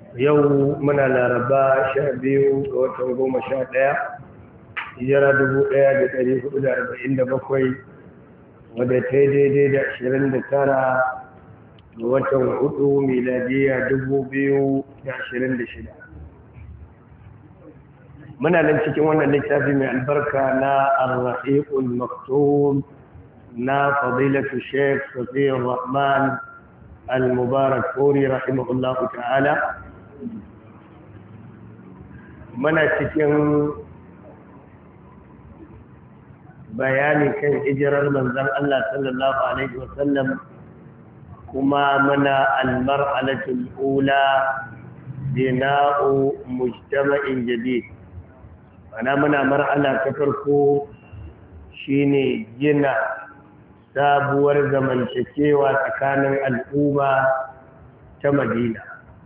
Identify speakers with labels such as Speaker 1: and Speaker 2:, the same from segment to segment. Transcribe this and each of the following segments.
Speaker 1: yau muna laraba 12 ga watan 11 hijira 1447 wadda ta yi daidai da 29 ga watan 4 miladiya 2026. muna nan cikin wannan littafi mai albarka na ar-rahiqul maktum na fadilatu Sheikh Safiyur Rahman al-Mubarak Furi rahimahullahu ta'ala. Muna cikin bayani kan hijirar manzon Allah sallallahu alaihi wasallam, kuma muna al-mar'alatul ula bina'u mujtama'in jadid. Muna mar'ala ta farko shine gina sabuwar zamantakewa tsakanin al'umma ta Madina.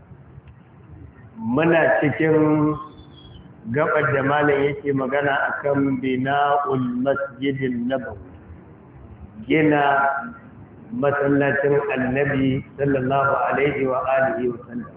Speaker 1: Muna cikin gabar da malam yake magana akan bina'ul masjidin nabawi, gina masallacin annabi sallallahu alaihi wa alihi wa sallam.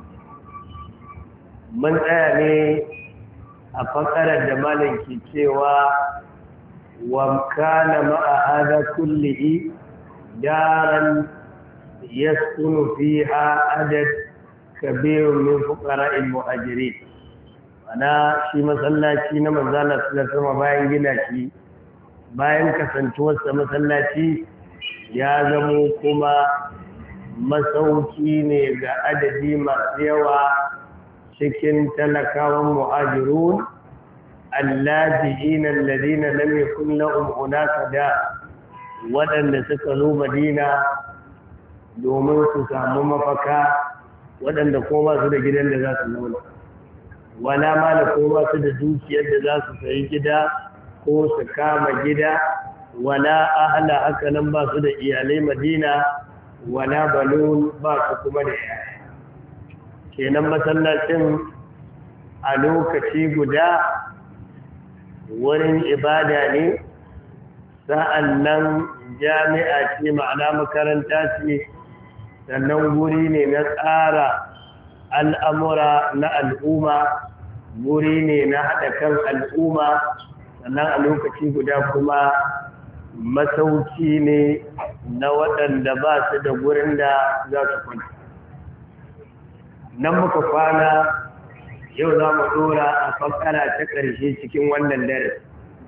Speaker 1: Mun tsaya ne a fakarar da malam ke cewa wa kana ma'a hada kullihi daran yaskunu fiha adad kabirun min fuqara'il muhajirin. Ana shi masallaci na manzala sallallahu bayan gina shi, bayan kasantuwarsa masallaci, ya zamo kuma masauki ne ga adadi masu yawa cikin talakawan muhajirun allaji'ina alladhina lam yakun lahum hunaka da, waɗanda suka zo Madina domin su samu mafaka, waɗanda ko ba su da gidan da za su zauna, wala ma da ko ba su da dukiyar da za su sayi gida ko su kama gida, wala ahla haka nan ba su da iyalai Madina, wala balun ba su kuma da yaya. Kenan masallacin a lokaci guda wurin ibada ne, sa'an nan jami'a ce, ma'ana makaranta ce, sannan guri ne na tsara al'amura na al'umma, guri ne na haɗa kan al'umma, sannan a lokaci guda kuma masauki ne na waɗanda ba su da gurin da za su kwanta. Nan muka kwana, yau za mu ɗora a fakara ta ƙarshe cikin wannan dare.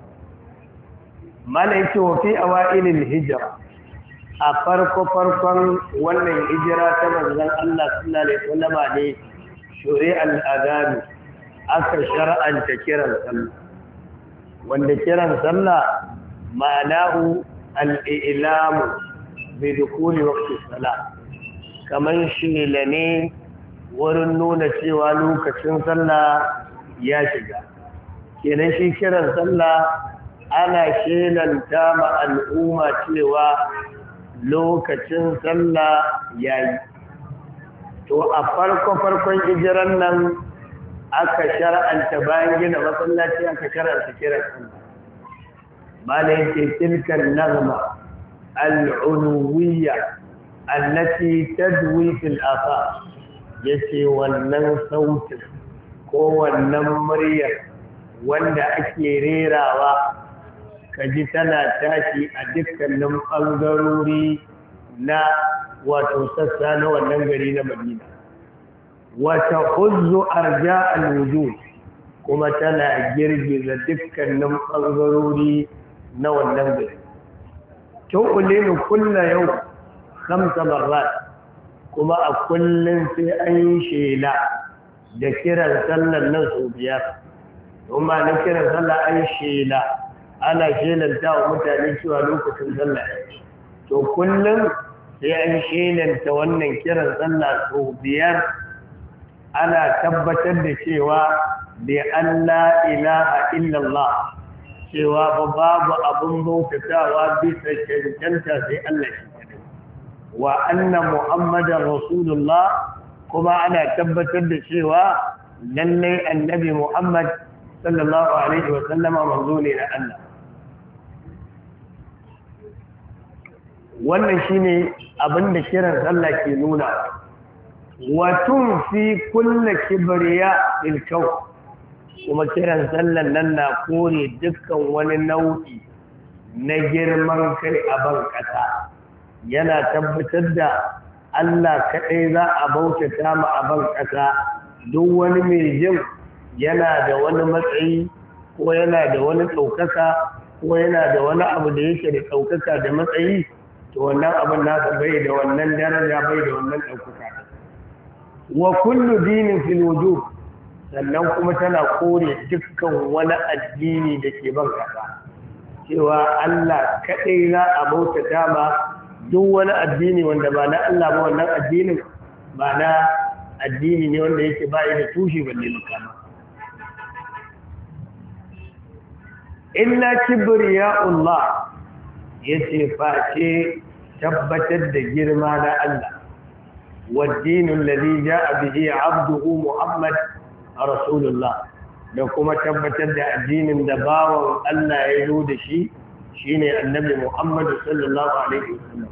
Speaker 1: Mana yake wafi a wa'ilin hijira, a farko-farkon wannan hijira ta manzon Allah sallallahu alaihi wasallam ne shuri'al adhan, aka shar'anta kiran sallah, wanda kiran sallah ma'anahu al-i'lamu bi dukuli waqti salah, kaman shela ne wurin nuna cewa lokacin sallah ya shiga. Kenan shi kiran sallah ana shelanta ma al'umma cewa lokacin sallah yayi. To a farkon hijiran nan aka shar'anta, bayan gina masallaci aka shar'anta kiran sallah. Malai ce tilkan nazma al-uluwiyya allati tadwi fil afaq, yace wannan sautin ko wannan muryar wanda ake rerawa kaji tana tashi a dukkanin ɓangarori na wato sassa na wannan gari na Madina, wata huzzu arja al-wujud, kuma tana girgiza dukkanin ɓangarori na wannan gari. tu'linu kulla yau 5 marrat, kuma a kullum sai an yi shela da kiran sallar nan sau 5. Kuma na kiran sallar an shela, ana shelanta wa mutane cewa lokacin sallah. To kullum sai an shelanta wannan kiran sallah sau 5, ana tabbatar da cewa bi an la ilaha illallah, cewa babu abun bautatawa bisa cancanta sai Allah shi, wa anna muhammadan rasulullah, kuma ana tabbatar da cewa lallai annabi muhammad sallallahu alaihi wa sallama manzo ne na Allah. Wannan shine abin da kiran sallah ke nuna. watun fi kulle kibriya ilkau kuma kiran sallan nan na kore dukkan wani nau'i na girman kai a ban ƙasa yana tabbatar da Allah kaɗai za a bautata ma a ban ƙasa duk wani mai jin yana da wani matsayi ko yana da wani ɗaukaka ko yana da wani abu da yake da ɗaukaka da matsayi to wannan abin nasa bai da wannan daraja bai da wannan ɗaukaka wa kullu dinin fil wujub sannan kuma tana kore dukkan wani addini da ke ban kasa cewa Allah kadai za a bautata ma duk wani addini wanda ba na Allah ba wannan addinin ba na addini ne wanda yake bai da tushe balle makama illa kibriya'ullah yace face tabbatar da girma na Allah والدين الذي جاء به عبده محمد رسول الله da kuma tabbatar da addinin da bawan Allah ya zo da shi shine annabi Muhammad sallallahu alaihi wasallam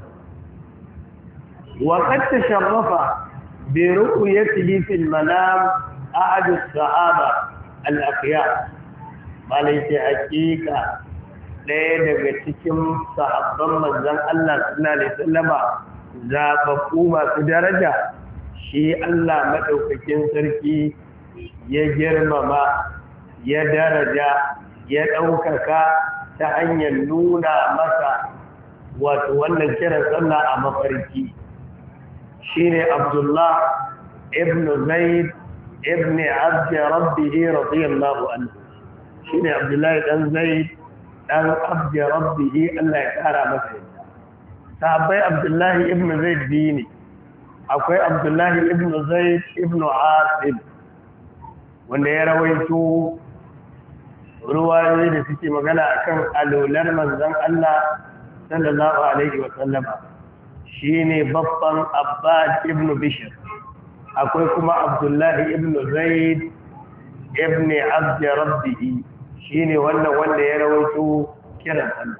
Speaker 1: wa qad tasharrafa bi ru'yatihi fil manam ahad as-sahaba al-akhyar malai ce hakika ɗaya daga cikin sahabban manzon Allah sallallahu alaihi wasallama zaɓaɓɓu masu daraja shi Allah maɗaukakin sarki ya girmama ya daraja ya ɗaukaka ta hanyar nuna masa wato wannan kiran sallah a mafarki shi ne Abdullah ibn Zaid ibn Abdi Rabbihi radiyallahu anhu shi ne Abdullahi ɗan Zaid ɗan Abdi Rabbihi Allah ya ƙara masa yadda sahabbai Abdullahi ibn Zaid biyu ne akwai Abdullahi ibn Zaid ibn Asim wanda ya rawaito ruwayoyi da suke magana akan alolar manzon Allah sallallahu alaihi wa sallama shine babban Abbad ibn Bishr akwai kuma Abdullahi ibn Zaid ibn Abd Rabbih shine wannan wanda ya rawaito kiran sallah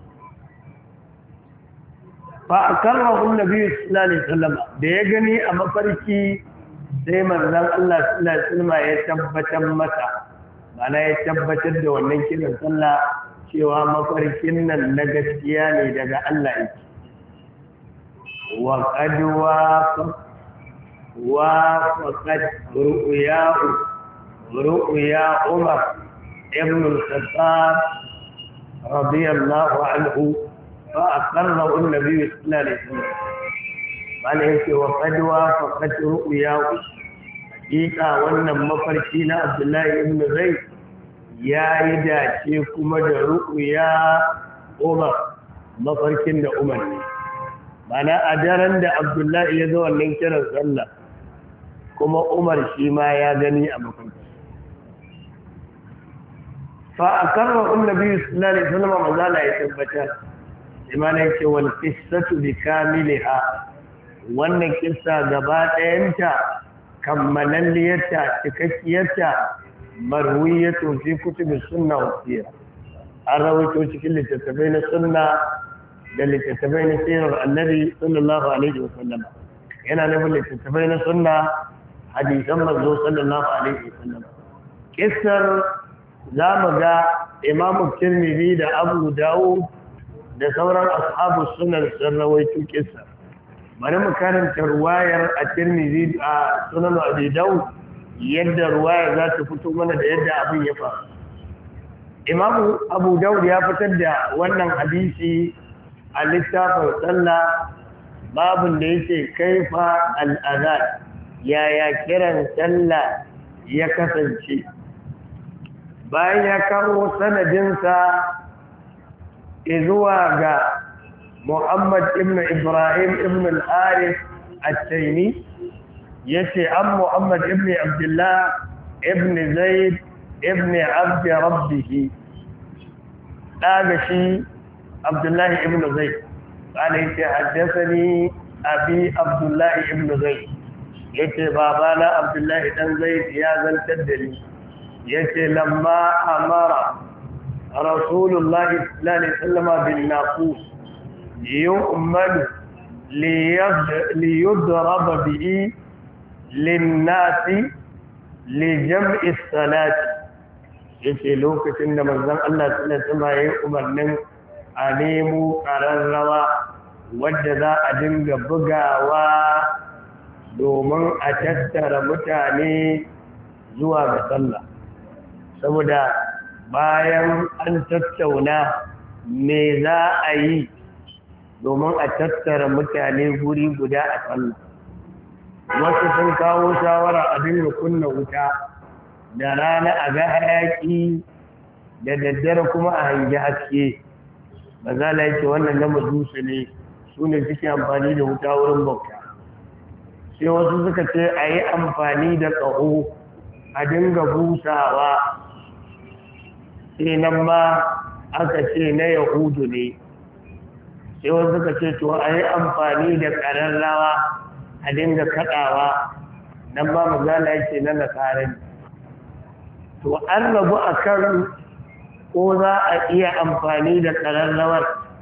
Speaker 1: fa akarrahu annabi sallallahu alaihi wasallam da ya gani a mafarki sai manzon Allah sallallahu alaihi wasallam ya tabbatar masa mana ya tabbatar da wannan kiran sallah cewa mafarkin nan na gaskiya ne daga Allah yake wa qad wafaqat ru'ya Umar ibn al-Khattab radiyallahu anhu فأقره النبي صلى الله عليه وسلم قال يكي وقد وافقت رؤياه حقيقة wannan mafarki na Abdullahi ibn Zaid ya yi dace kuma da ru'ya Umar mafarkin da Umar ne mana a daren da Abdullahi ya zo wannan kiran sallah kuma Umar shi ma ya gani a mafarki fa akarra annabi sallallahu alaihi wasallam mazala ya tabbata imana yake wal qissatu bi kamiliha wannan kissa gaba ɗayanta kammalalliyarta cikakkiyarta marwiyatu fi kutubi sunna wa sirah an rawaito cikin littattafai na sunna da littattafai na sirar annabi sallallahu alaihi wa sallam yana nufin littattafai na sunna hadisan manzo sallallahu alaihi wa sallam kissar zamu ga imamu tirmidhi da abu dawud da sauran ashabu sunan sun rawaito kissa bari mu karanta ruwayar a Tirmidhi a sunan Abi Dawud yadda ruwaya za ta fito mana da yadda abin ya faru Imam Abu Dawud ya fitar da wannan hadisi a littafin sallah babun da yake kaifa al-adhan yaya kiran sallah ya kasance bayan ya kawo sanadinsa izuwa ga Muhammad ibn Ibrahim ibn al-Harith al-Taymi yace an Muhammad ibn Abdullah ibn Zaid ibn Abd Rabbih daga shi Abdullah ibn Zaid قال yace haddathani abi Abdullah ibn Zaid yace babana Abdullah dan Zaid ya zantar da ni yace lamma amara رسول الله صلى الله عليه وسلم بالناقوس يؤمن ليضرب به linnasi li jam'i salati yace lokacin da manzon Allah sallallahu alaihi wasallam ya umarnin a nemo ƙararrawa wadda za a dinga bugawa domin a tattara mutane zuwa ga sallah saboda bayan an tattauna me za a yi domin a tattara mutane guri guda a sallah wasu sun kawo shawara a dinga kunna wuta da rana a ga hayaki da daddare kuma a hangi haske mazala yake wannan na majusu ne su ne suke amfani da wuta wurin bauta sai wasu suka ce a yi amfani da ƙaho a dinga busawa sai nan ma aka ce na yahudu ne sai wasu suka ce to a yi amfani da ƙararrawa a dinga kaɗawa nan ba mazala yake na nasarar to an rabu a kan ko za a iya amfani da ƙararrawar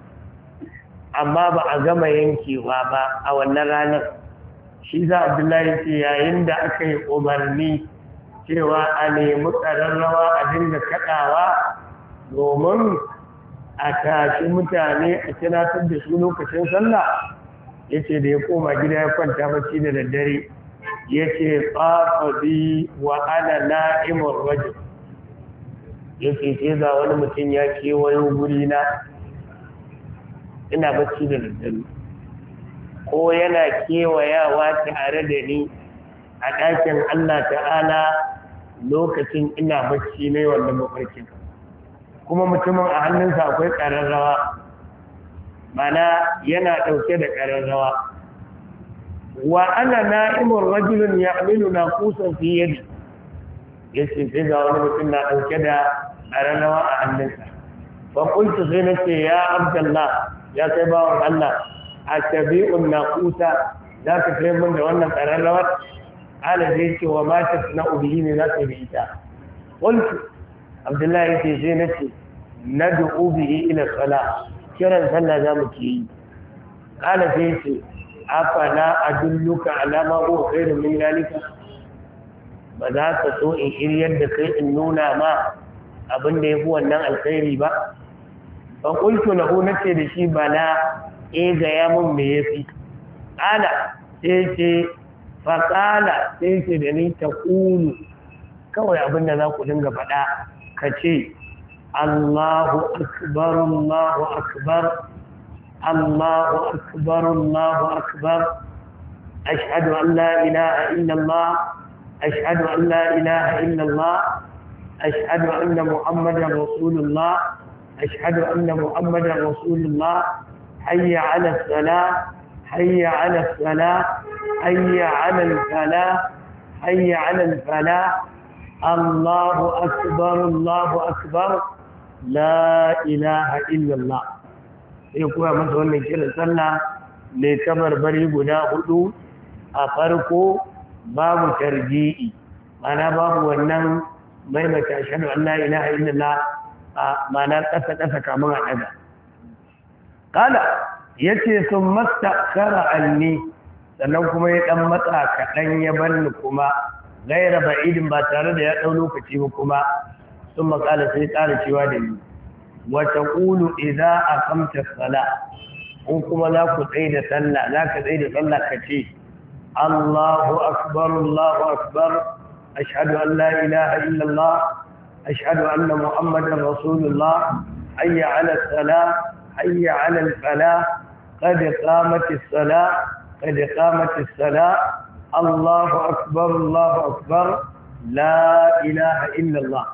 Speaker 1: amma ba a gama yankewa ba a wannan ranar shi za abdullahi ce yayin da aka yi umarni cewa a nemi ƙararrawa a dinga kaɗawa domin a tashi mutane a tunatar da su lokacin sallah ya ce da ya koma gida ya kwanta bacci da daddare ya ce tsafa bi wa ana na'imun rajin ya ce sai ga wani mutum ya kewayo guri na ina bacci da daddare ko yana kewayawa tare da ni a ɗakin Allah ta'ala lokacin ina bacci ne wannan mafarkin kuma mutumin a hannunsa akwai ƙararrawa mana yana ɗauke da ƙararrawa wa ana na'imun rajulun ya amilu na kusan fi yadi ya ce sai ga wani mutum na ɗauke da ƙararrawa a hannunsa ba kuntu sai na ce ya abdallah ya kai bawan Allah a tabi'un na kusa za ka kai mun da wannan ƙararrawar ala zai ce wa mata na ubiyi ne za ka yi ita kuntu abdullahi ya ce sai na ce na da ubiyi ila sala kiran sallah za mu ke yi ala sai ce afala adulluka alama ko khairu min dalika ba za ka so in shiryar da kai in nuna ma abin da yafi wannan alkhairi ba fa qultu lahu nace da shi bala ga ya mun me yafi ala sai ce fa qala sai ce da ni taqulu kawai abin da za ku dinga faɗa ka ce Allahu akbar Allahu akbar الله أكبر الله أكبر أشهد أن لا إله إلا الله أشهد أن لا إله إلا الله أشهد أن محمدا رسول الله أشهد أن محمدا رسول الله حي على الصلاة حي على الصلاة حي على الفلاح حي على الفلاح الله أكبر الله أكبر لا إله إلا الله sai kuma masa wannan kiran sallah mai kabarbari guda hudu a farko babu tarji'i mana babu wannan maimaita shahadu an la ilaha illallah a mana ƙasa kamun a ɗaga kala yace sun mastakara anni sannan kuma ya ɗan matsa kaɗan ya banni kuma gaira ba'idin ba tare da ya ɗau lokaci ba kuma sun makala sai ƙara cewa da ni وتقول إذا أقمت الصلاة وكما لا كتعيد صلى لا كتعيد صلى كتير الله أكبر الله أكبر أشهد أن لا إله إلا الله أشهد أن محمدا رسول الله حي على الصلاة حي على الفلاح قد قامت الصلاة قد قامت الصلاة الله أكبر الله أكبر لا إله إلا الله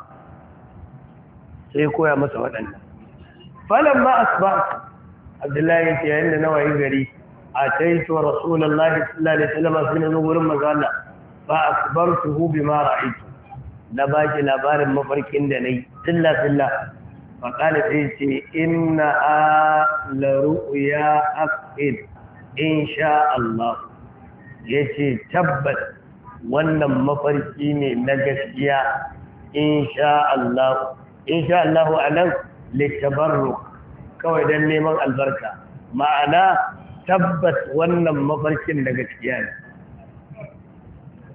Speaker 1: سيكون يا مسعود الله فلما أصبحت عبد الله يتي عند نوعي غري أتيت رسول الله صلى الله عليه وسلم سنة نقول مزالة فأخبرته بما رأيت نباجي لبار مفركين دني سلا فقال سيتي إنها لرؤيا أفئد إن شاء الله يتي تبت wannan mafarki ne na gaskiya insha Allah a nan littabarru kawai don neman albarka ma'ana tabbas wannan mafarkin da gaskiya ne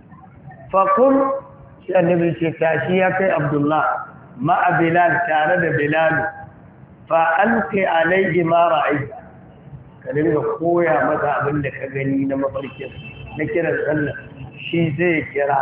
Speaker 1: faƙun shi annabi ce tashi ya kai abdullah ma'a bilal tare da bilal fa'alƙi alaihi mara aiki ka dinga koya masa abin da ka gani na mafarkin na kiran sallah shi zai kira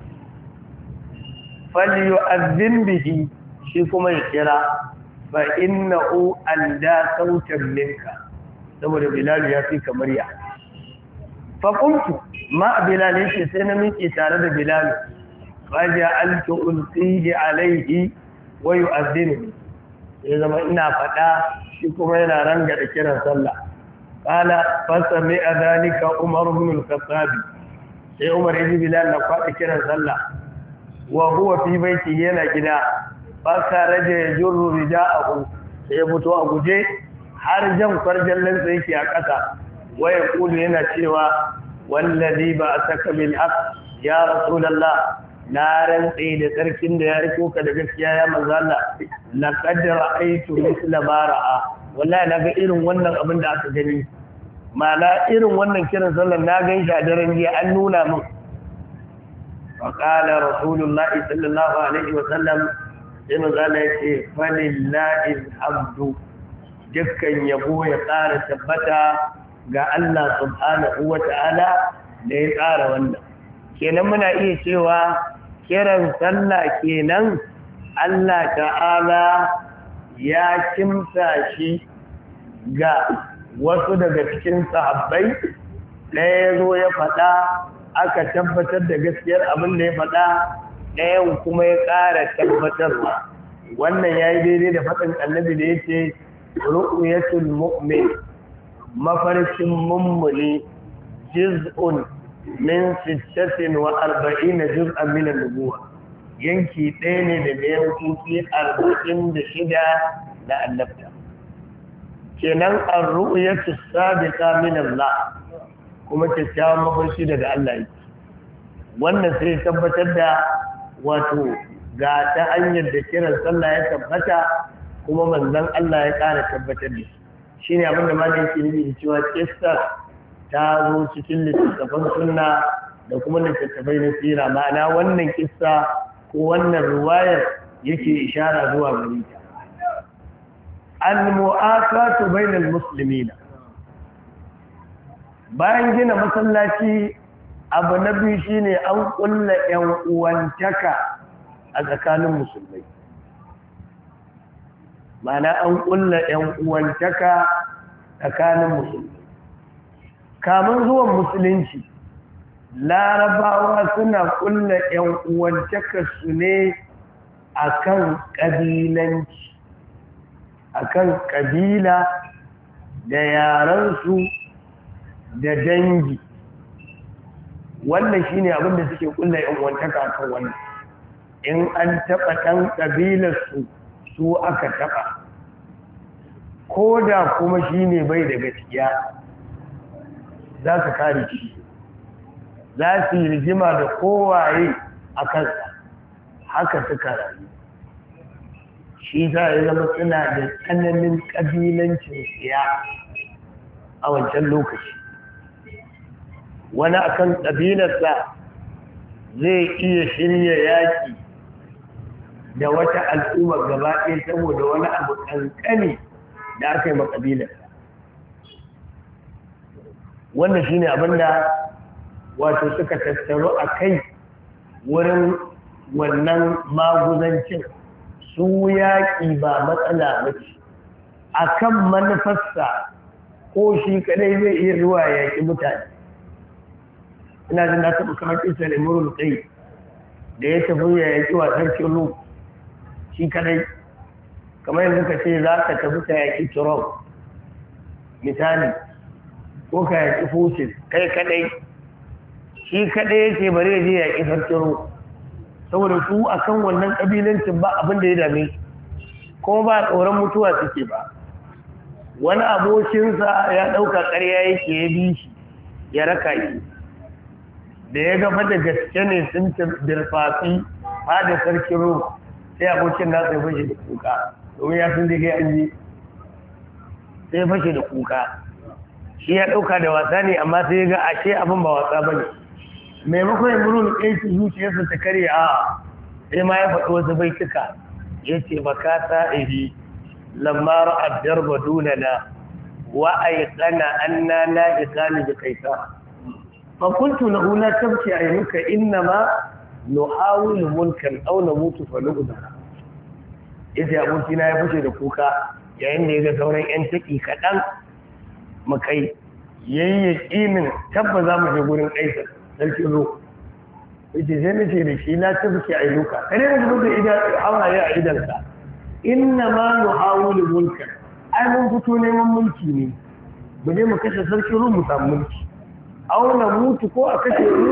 Speaker 1: faliyu azin bihi shi kuma ya kira fa innahu anda sautan minka saboda bilal ya fi kamar ya fa qultu ma bilal yace sai na miƙe tare da bilal fa ja'altu ulqihi alayhi wa yu'adhdhinu sai zama ina fada shi kuma yana ranga da kiran sallah qala fa sami'a dhalika umar ibn al-khattab sai umar ibn bilal na kwada kiran sallah wa huwa fi baiti yana gida fa kharaja yajurru rida'ahu sai fito a guje har jan kwarjallan sa yake a ƙasa waya kulu yana cewa wallazi ba asaka bil haqq ya rasulullah na rantsi da sarkin da ya riko ka da gaskiya ya manzo Allah laqad ra'aytu misla ma ra'a wallahi naga irin wannan abin da aka gani mala irin wannan kiran sallar na gan shi a daren jiya an nuna min fa qala rasulullah sallallahu alaihi wa sallam sai manzo Allah yace falillahi alhamdu dukkan yabo ya tsara tabbata ga Allah subhanahu wa ta'ala da ya tsara wannan kenan muna iya cewa kiran sallah kenan Allah ta'ala ya kimsa shi ga wasu daga cikin sahabbai ɗaya ya zo ya faɗa aka tabbatar da gaskiyar abin da ya faɗa ɗayan kuma ya ƙara tabbatarwa wannan ya yi daidai da faɗin annabi da ya ce ru'yatul mu'min mafarkin mummuni juz'un min 46 juz'an min an-nubuwa yanki ɗaya ne daga yankoki 46 na annabta kenan ar-ru'yatu sabiqa min Allah kuma kyakkyawan mafarki daga Allah yake wannan sai tabbatar da wato ga ta hanyar da kiran sallah ya tabbata kuma manzon Allah ya ƙara tabbatar da shi ne abinda malai yake nufi da cewa kissa ta zo cikin littattafan sunna da kuma littattafai na sira ma'ana wannan kissa ko wannan ruwayar yake ishara zuwa gare ta al-mu'afatu bainal muslimina bayan gina masallaci abu na biyu shine an kulla yan uwantaka a tsakanin musulmai ma'ana an kulla yan uwantaka tsakanin musulmai kamun zuwan musulunci larabawa suna kulla yan uwantaka su ne akan kabilanci akan kabila da yaransu da dangi wannan shine abin da suke kulla yan uwantaka akan wannan in an taba dan kabilar su aka taba koda kuma shine bai da gaskiya za ka kare shi za su yi rigima da kowaye a kansa haka suka rayu shi za a zama suna da tsananin ƙabilancin siya a wancan lokaci wani akan ƙabilarsa zai iya shirya yaƙi da wata al'umma gaba ɗaya saboda wani abu ƙanƙani da aka yi maƙabilarsa wannan shi ne abinda wato suka tattaro a kai wurin wannan maguzancin su yaƙi ba matsala mace a kan manufarsa ko shi kadai zai iya zuwa yaƙi mutane ina jin na taɓa kamar ƙisar imurul kai da ya tafi ya yaƙi wasan kilo shi kadai kamar yanzu ka ce za ka tafi ka yaƙi turon misali ko ka yaƙi fusil kai kadai shi kadai ya ce bari ya je yaƙi sarkiro saboda su akan wannan kabilancin ba abin da ya dame kuma ba tsoron mutuwa suke ba wani abokinsa ya ɗauka ƙarya yake ya bi shi ya raka shi da ya gaba da gaske ne sun birfafi fada sarkin ro sai abokin nasa ya fashe da kuka domin ya sun daga yanzu sai ya fashe da kuka shi ya ɗauka da wasa ne amma sai ya ga ashe abin ba wasa ba ne maimakon imrul qais zuciyarsa ta kare a sai ma ya faɗi wasu baituka yace baka sa'ihi lamma ra'a darba dunana wa ayqana anna la iqali bi kaisa fa qultu lahu la tabki aynuka inma nuhawilu mulkan aw namutu fa nu'dara yace abokina ya fice da kuka yayin da ya ga sauran yan taki kaɗan makai yayi yakinin tabba za mu je gurin kaisar sarkin ro yace sai nace da shi na tabbaci a iluka kare da zuwa idan hawaye a idansa inna ma nuhawilu mulkan ai mun fito neman mulki ne mu je mu kashe sarkin ro mu samu mulki auna mutu ko a kashe mu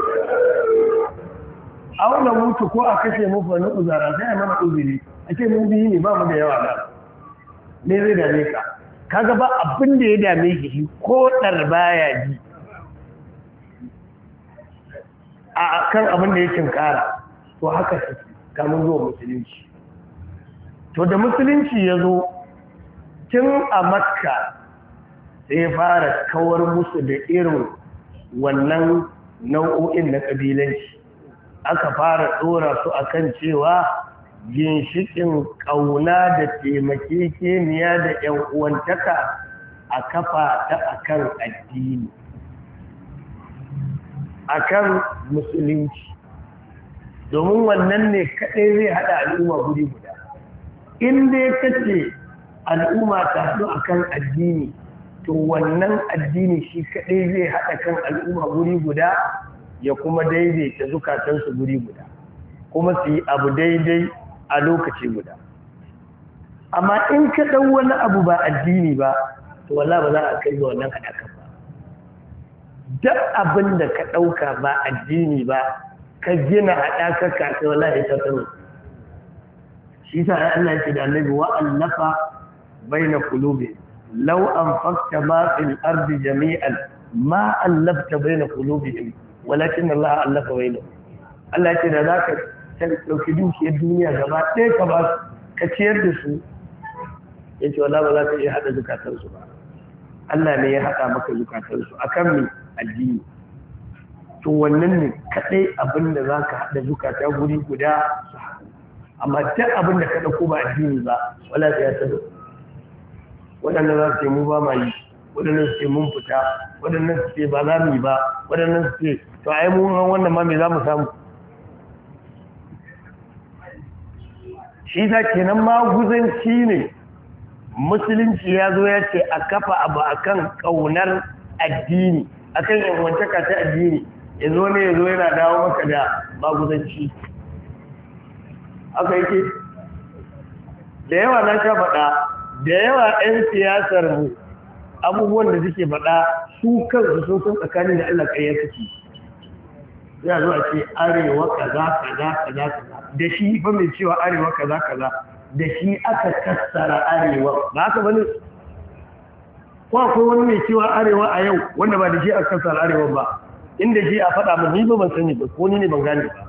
Speaker 1: auna mutu ko a kashe mu fa na uzara sai mana uzuri ake mun biyi ne ba mu da yawa da ne zai dame ka kaga ba abin da ya dame shi ko dar baya ji a kan abin da ya cinkara to haka shi kamun zuwa musulunci to da musulunci ya zo tun a makka sai ya fara kawar musu da irin wannan nau'o'in na ƙabilanci aka fara ɗora su akan cewa ginshikin ƙauna da taimakekeniya da ‘yan uwantaka a kafa ta akan addini akan musulunci domin wannan ne kaɗai zai haɗa al'umma guri guda in dai kace al'umma ta haɗu akan addini to wannan addini shi kaɗai zai haɗa kan al'umma guri guda ya kuma daidaita zukatansu guri guda kuma su yi abu daidai a lokaci guda amma in ka ɗau wani abu ba addini ba to wallah ba za a kai ga wannan haɗakan ba duk abin da ka ɗauka ba addini ba ka gina haɗaka ka sai wallahi ta tsaro shi sa Allah ya ce da annabi wa allafa baina qulubi law anfaqta ma fil ardi jami'an ma allafta baina qulubihim walakin Allah allafa bainahum Allah ya ce da zaka dauki dukiyar duniya gaba ɗaya ka ba ka ciyar da su yace wallahi ba za ka iya hada zukatansu ba Allah ne ya hada maka zukatansu akan me addini to wannan ne kadai abin da za ka haɗa zukata guri guda su haɗu amma duk abin da ka ɗauko ba addini ba wala sai ya tsaro waɗanda za su ce mu ba ma yi waɗannan su ce mun fita waɗannan su ce ba za mu yi ba waɗannan su ce to ai mu wannan ma me za mu samu shi ta kenan maguzanci ne musulunci ya zo ya ce a kafa abu akan ƙaunar addini akan yanwantaka ta addini ya zo ne ya zo yana dawo maka da maguzanci aka yake da yawa na sha faɗa da yawa 'yan siyasar mu abubuwan da suke faɗa su kansu sun san tsakani da Allah ƙarya suke ya zo a ce arewa kaza kaza kaza kaza da shi fa mai cewa arewa kaza kaza da shi aka kassara arewa ba haka bane ko akwai wani mai cewa arewa a yau wanda ba da shi aka kassara arewa ba inda shi a faɗa mun ni ba ban sani ba ko ni ne ban gane ba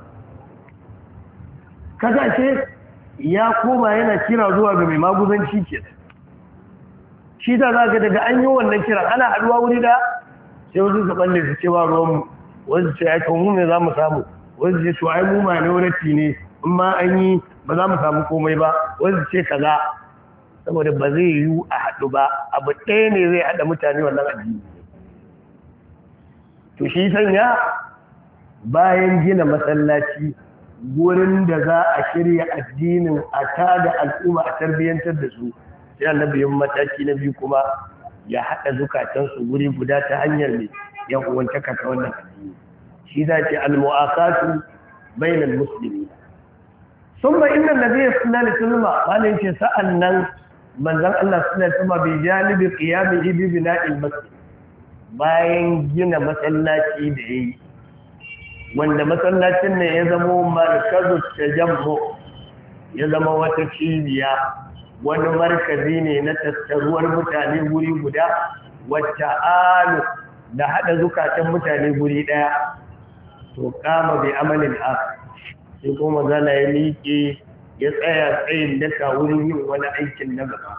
Speaker 1: kaga ce ya koma yana kira zuwa ga mai maguzanci ke shi da za ga daga an yi wannan kiran ana haɗuwa wuri da sai wasu su balle su ce ba ruwanmu wasu ce ai mu ne za mu samu wasu ce to ai mu ma ne wani ne in ma an yi ba za mu samu komai ba wasu ce kaza saboda ba zai yiwu a haɗu ba abu ɗaya ne zai haɗa mutane wannan addini to shi sanya bayan gina masallaci gurin da za a shirya addinin a tada al'umma a tarbiyyantar da su sai annabiyin mataki na biyu kuma ya haɗa zukatansu guri guda ta hanyar ne yan uwantaka ta wannan addini shi za ce al-mu'aqatu bainal muslimin thumma inna an-nabiy sallallahu alaihi wasallam malai ce sa'annan manzon Allah sallallahu alaihi wasallam bi janibi qiyamihi bi bina'il masjid bayan gina masallaci da yayi wanda masallacin ne ya zama markazu tajammu ya zama wata cibiya wani markazi ne na tattaruwar mutane guri guda wata alu da hada zukatan mutane guri daya to kama bi amalin akhar sai kuma zala ya miƙe ya tsaya tsayin daka wurin yin wani aikin na gaba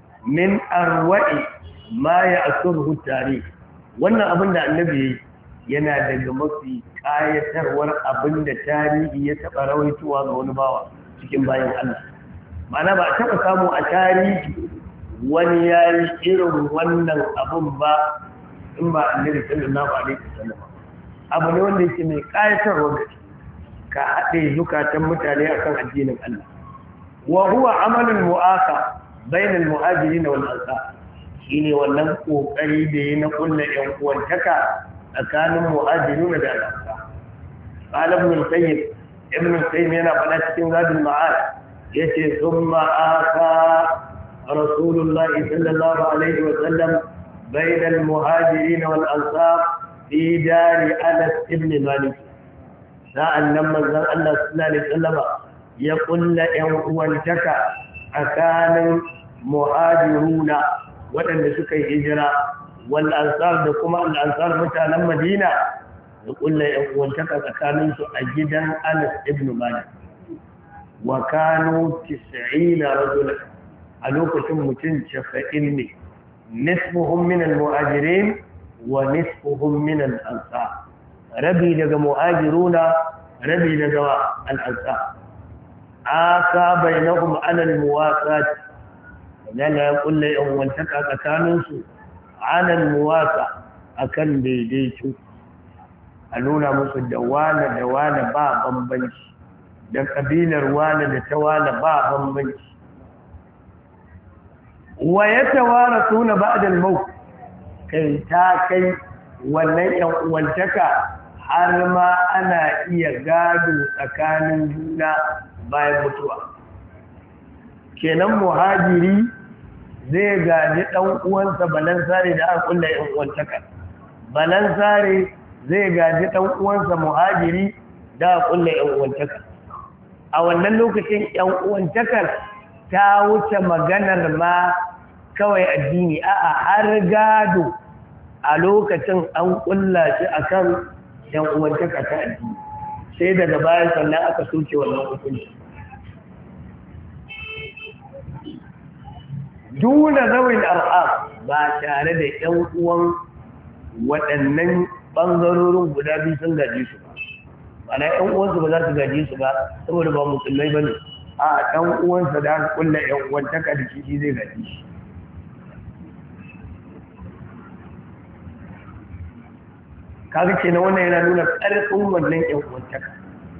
Speaker 1: min arwa'i ma ya asurhu tarikh wannan abin da annabi yana daga mafi ƙayatarwar abin da tarihi ya taɓa rawaituwa ga wani bawa cikin bayan Allah. Mana ba a taɓa samu a tarihi wani ya yi irin wannan abin ba in ba annabi sallallahu alaihi wasallam. Abu ne wanda yake mai ƙayatarwa gaske ka haɗe zukatan mutane akan addinin Allah. Wa huwa amalul mu'aka bainal muhajirin wal ansar. Shine wannan kokari da yana kullu ƴan uwantaka tsakanin muhajiruna da ansar. Qala ibn al-qayyim yana faɗa cikin zadul ma'ad yace thumma aka rasulullahi sallallahu alaihi wa sallam bainal muhajirin wal ansar fi dari Anas ibn Malik. Sa'an nan manzon Allah sallallahu alaihi wasallam ya kulla ƴan uwantaka tsakanin muhajiruna waɗanda suka yi hijira wal ansar da kuma al ansar mutanen Madina ya kulla ƴan uwantaka tsakanin su a gidan Anas ibn Malik wa kanu 90 rajulan a lokacin mutum 90 ne nisfuhum min al muhajirin wa nisfuhum min al ansar rabi daga muhajiruna rabi daga al-ansar aka bainahum ala al-muwasat dan ya kulle yan wantaka tsakanin su ala al-muwasa akan daidaito a nuna musu da wani ba bambanci da kabilar wani da ta wani ba bambanci wa yatawarasuna ba'da al-maut kai ta kai wannan yan uwantaka har ma ana iya gado tsakanin juna bayan mutuwa. Kenan muhajiri zai gaji ɗan uwansa balansare da aka kulla yan uwantaka. Balansare zai gaji ɗan uwansa muhajiri da aka kulla yan uwantaka. A wannan lokacin yan uwantakar ta wuce maganar ma kawai addini, a'a har gado a lokacin an kulla shi akan yan uwantaka ta addini, sai daga bayan sannan aka soke wannan hukunci. Duna zawin arham ba tare da yan uwan waɗannan ɓangarorin guda biyu sun gaji su ba. Mana yan uwansu ba za su gaji su ba saboda ba musulmai ba ne. A ɗan uwansa da aka kulla yan uwantaka da shi zai gaji shi. kaga kenan wannan yana nuna ƙarfin wannan ƴan uwantaka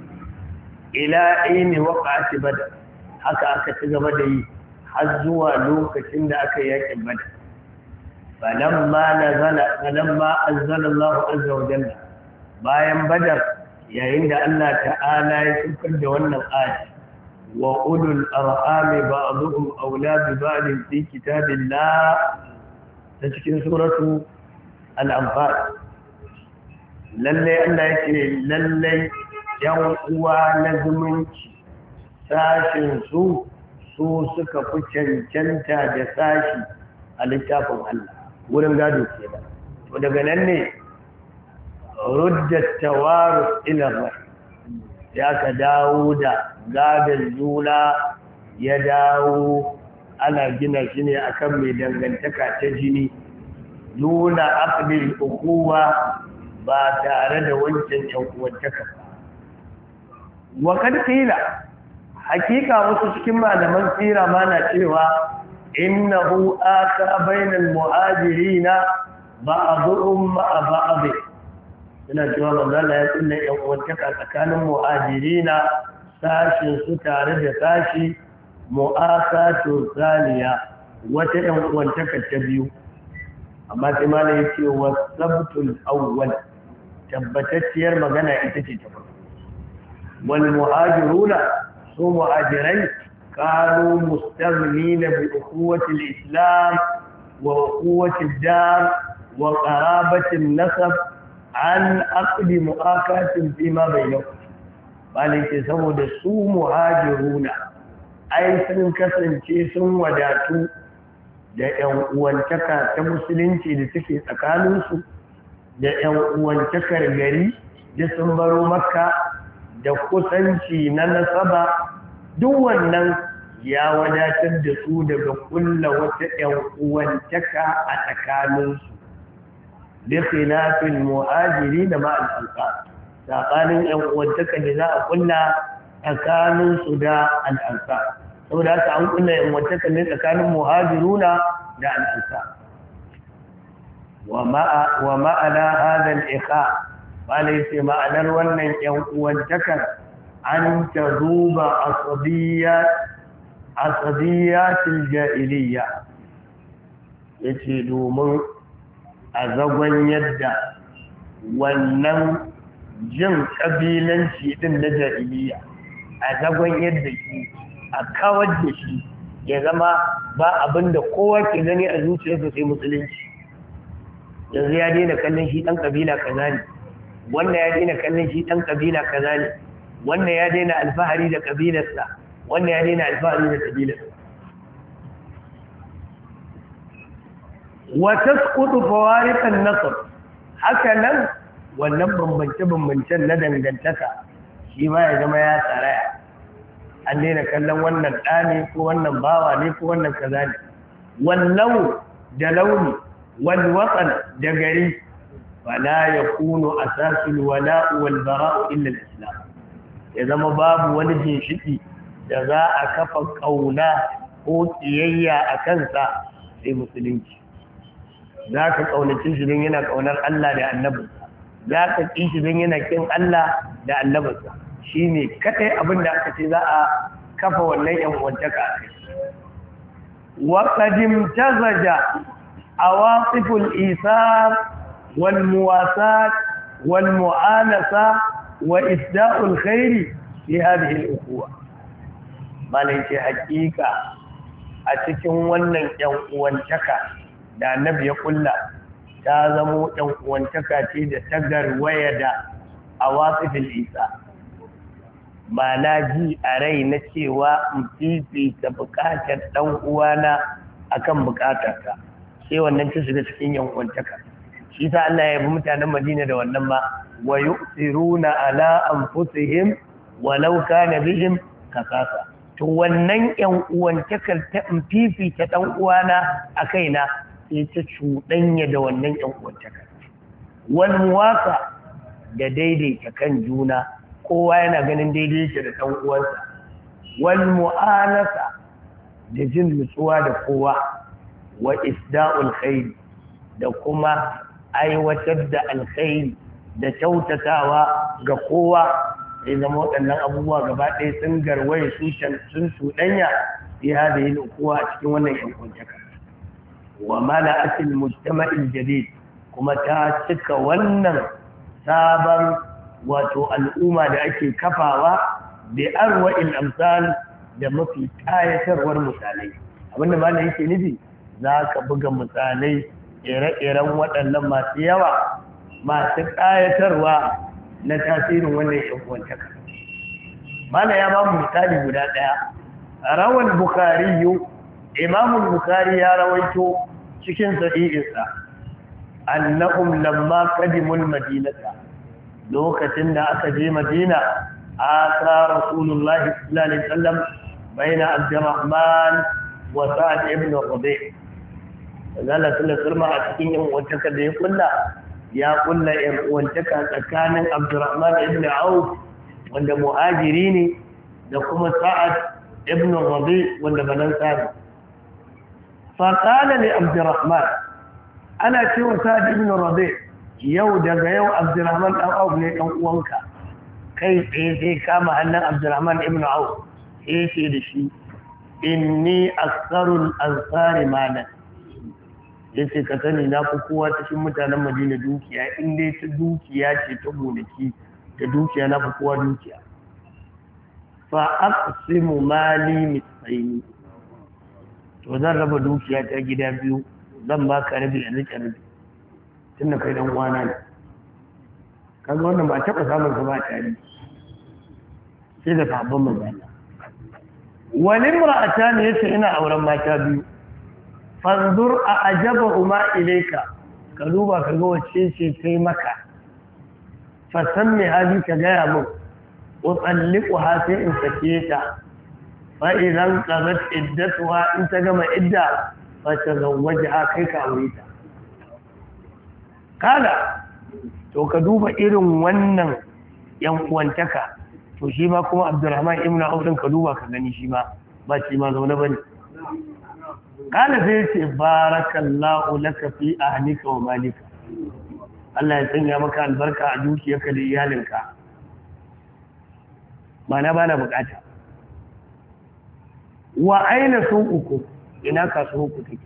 Speaker 1: ila aini waqa'ati badr haka aka ci gaba da yi har zuwa lokacin da aka yakin badr falamma anzala Allah azza wa jalla bayan badar yayin da Allah ta'ala ya saukar da wannan aya wa ulul arhami ba'dhum awla bi ba'd fi kitabillah ta cikin suratu al-anfal lalle Allah yake lalle yan uwa na zumunci sashin su suka fi cancanta da sashi a littafin Allah wurin gado kenan to daga nan ne ruddat tawarus ila rahim ya ka dawo da gadon juna ya dawo ana gina shi ne akan mai dangantaka ta jini nuna aqdil ukuwa ba tare da wancan yan uwantaka wa kad qila hakika wasu cikin malaman sira ma na cewa innahu aka bainal muhajirina ba'dhum ma'a ba'd ina cewa manzala ya tsinne yan uwantaka tsakanin muhajirina sashin su tare da sashi mu'asatu zaliya wata yan uwantaka ta biyu amma sai malai yace wasabtul awwal tabbatacciyar magana ita ce ta farko wal muhajiruna su muhajirai kanu mustaghnina bi ukhuwati al-islam wa ukhuwati ad-dar wa qarabati an-nasab an aqdi mu'akatin fi ma bainahum balin ce saboda su muhajiruna ai sun kasance sun wadatu da ƴan uwantaka ta musulunci da take tsakaninsu da ƴan uwantakar gari da sun baro makka da kusanci na nasaba duk wannan ya wadatar da su daga kulla wata ƴan uwantaka a tsakaninsu bi khilafil muhajirin ma al-ansar tsakanin yan uwantaka da za a kulla tsakanin su da al-ansar saboda haka an kulla yan uwantaka ne tsakanin muhajiruna da al-ansar wa ma'ana hadha al-ikha malai ce ma'anar wannan yan uwantakar an tazuba asabiyatil jahiliya yace domin a zagon yadda wannan jin kabilanci din na jahiliya a zagon yadda shi a kawar da shi ya zama ba abinda kowa ke gani a zuciyarsa sai musulunci yanzu ya daina kallon shi dan kabila kaza ne wannan ya daina kallon shi dan kabila kaza ne wannan ya daina alfahari da kabilarsa wannan ya daina alfahari da kabilarsa wa tasqutu fawariq an-nasr haka nan wannan bambance-bambancen na dangantaka shi ma ya zama ya tsaraya an daina kallon wannan ɗa ne ko wannan bawa ne ko wannan kaza ne wallau da launi wal watan da gari fala yakunu asasul wala'u wal bara'u illa al-islam ya zama babu wani ginshiki da za a kafa kauna ko kiyayya a kansa sai musulunci za ka kaunace shi don yana kaunar Allah da annabinsa za ka ƙi shi don yana kin Allah da annabinsa shi ne kaɗai abin da aka ce za a kafa wannan ‘yan uwantaka a kai. Waƙadim ta zaja a waƙiful isa wal muwasat wal mu'anasa wa isda'ul khairi fi hadhihi al-ukhuwa malai ce hakika a cikin wannan ‘yan uwantaka da annabi ya kulla ta zamo ɗan uwantaka ce da ta garwaya da a wasifin isa ba na ji a rai na cewa in fifita buƙatar ɗan uwana akan buƙatarka sai wannan ta shiga cikin yan uwantaka shi ta Allah ya yabi mutanen Madina da wannan ma wa yu'thiruna ala anfusihim walau kana bihim kasasa to wannan yan uwantakar ta in fifita ɗan uwana a kaina sai ta cuɗanya da wannan ‘yan uwantaka. Wani muwasa da daidaita kan juna, kowa yana ganin daidai yake da ɗan uwansa. Wani mu'anasa da jin nutsuwa da kowa, wa isda'ul khairi da kuma aiwatar da alkhairi da kyautatawa ga kowa, sai zama waɗannan abubuwa gaba ɗaya sun garwaye sun cuɗanya fi hada yin ukuwa a cikin wannan ‘yan uwantaka. wa mala'atil mujtama'il jadid kuma ta cika wannan sabon wato al'umma da ake kafawa bi arwa'il amsal da mafi kayatarwar misalai abinda malai yake nufi za ka buga misalai ire-iren waɗannan masu yawa masu kayatarwa na tasirin wannan yankuwantaka malai ya ba mu misali guda ɗaya rawal bukhari imamul bukhari ya rawaito cikin sahihinsa annahum lamma qadimul madinata lokacin da aka je madina aka rasulullahi sallallahu alaihi wasallam baina abdurrahman wa sa'd ibn rabi' zalla sallallahu a cikin yan uwantaka da ya kulla yan uwantaka tsakanin abdurrahman ibn auf wanda muhajiri ne da kuma sa'ad ibn rabi' wanda banan sabi فقال لعبد الرحمن أنا cewa سعد ابن ربيع yau daga yau Abdurrahman dan Auf ne dan uwanka kai tsaye sai kama hannun Abdurrahman ibn Auf sai ce da shi inni aktharul ansari malan yace ka sani na fi kowa cikin mutanen Madina dukiya in dai ta dukiya ce ta gonaki da dukiya na fi kowa dukiya fa aqsimu mali mitsaini to zan raba dukiya ta gida biyu zan baka rabi a rike rabi tunda kai dan uwana ne kaga wannan ba taba samun sa ba tare sai da sabon manzana wani mura'ata ne yace ina auren mata biyu fanzur a ajaba uma ilayka ka duba ka ga wacce ce kai maka fa sanni hadi ka gaya mu wa tsalliquha sai in sake ta فإذا انقضت عدتها إن تجمع عدة فتزوجها كيك أوريتا Kana to ka duba irin wannan yan uwantaka, to shi ma kuma Abdurrahman ibn Auf ka duba ka gani shi ma ba shi ma zaune bane. Kana sai yace barakallahu laka fi ahnika wa malika, Allah ya sanya maka albarka a dukiyarka da iyalinka, mana bana bukata. Wa aina suquku, ina kasuwar ku take?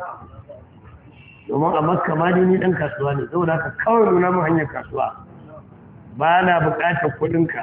Speaker 1: Domin a Makka ma ni dan kasuwa ne, saboda ka kawai nuna mu hanyar kasuwa, bana bukatar kudinka.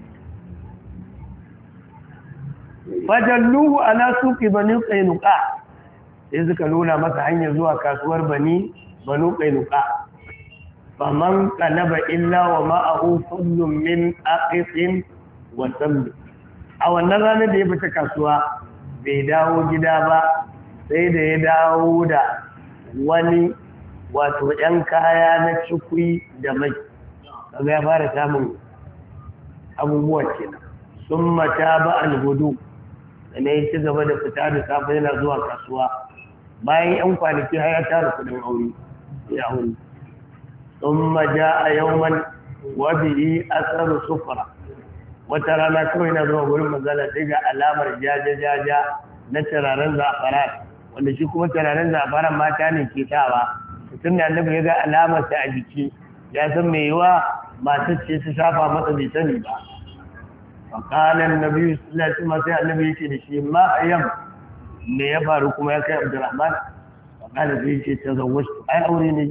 Speaker 1: Fajalluhu ala suqi bani Qainuqa, sai suka nuna masa hanyar zuwa kasuwar banu Qainuqa. Faman qalaba illa wa ma'ahu fadlun min aqifin wa samd. A wannan ranar da ya fita kasuwa bai dawo gida ba, sai da ya dawo da wani wato ɗan kaya na cikui da mai, kaga ya fara samun abubuwan kenan. Sun mata ba al-gudu, da ya ci gaba da fita da safe yana zuwa kasuwa, bayan 'yan kwanaki har ya tara kudin aure ya aure. Sun maja a yawman wabi'i asaru sufura, wata rana kawai na zuwa wurin manzala sai ga alamar jaja-jaja na turaren za'afaran, wanda shi kuma turaren za'afaran mata ne ke tawa. Tun da annabi ya ga alamar ta a jiki ya san mai yiwa matar ce ta shafa masa bai sani ba. Fakalan nabi sallallahu alaihi wasallam sai annabi yake da shi ma ayyam me ya faru kuma ya kai Abdurrahman? Fakala sai yake tazawwajtu, ai aure ne.